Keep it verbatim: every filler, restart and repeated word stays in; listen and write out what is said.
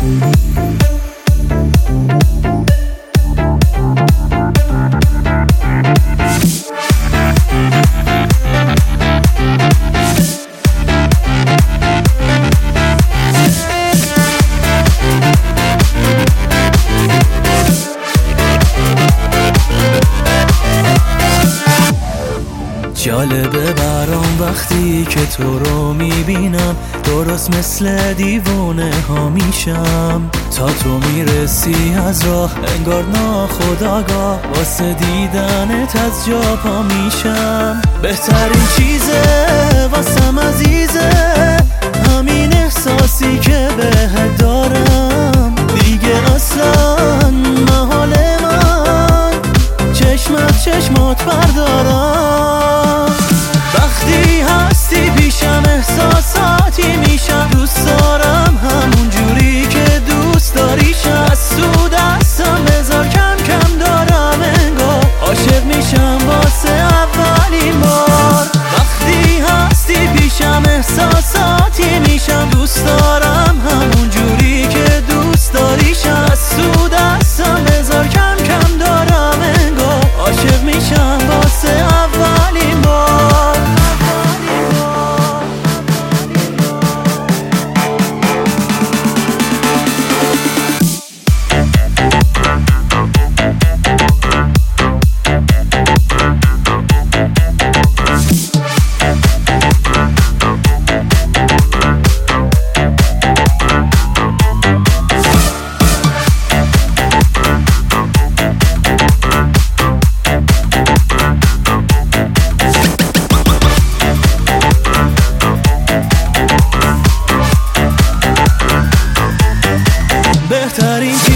جالبه برام وقتی که تو رو میبینم، درست مثل دیوونه ها میشم. تا تو میرسی از راه انگار ناخودآگاه، واسه دیدنت از جا پا میشم. بهترین چیزه واسم عزیزه همین احساسی که بهت دارم. دیگه اصلا محال من چشمت چشمات بردارم. وقتی هستی پیشم احساساتی میشم، دوست دارم همون جوری که دوست داریشم. از تو دستم بذار کم کم دارم انگار عاشق میشم واسه اولین بار. وقتی هستی پیشم احساساتی میشم، دوست دارم همون جوری که دوست داریشم. از تو دستم بذار کم کم دارم انگار عاشق میشم واسه اولین بار. بهترین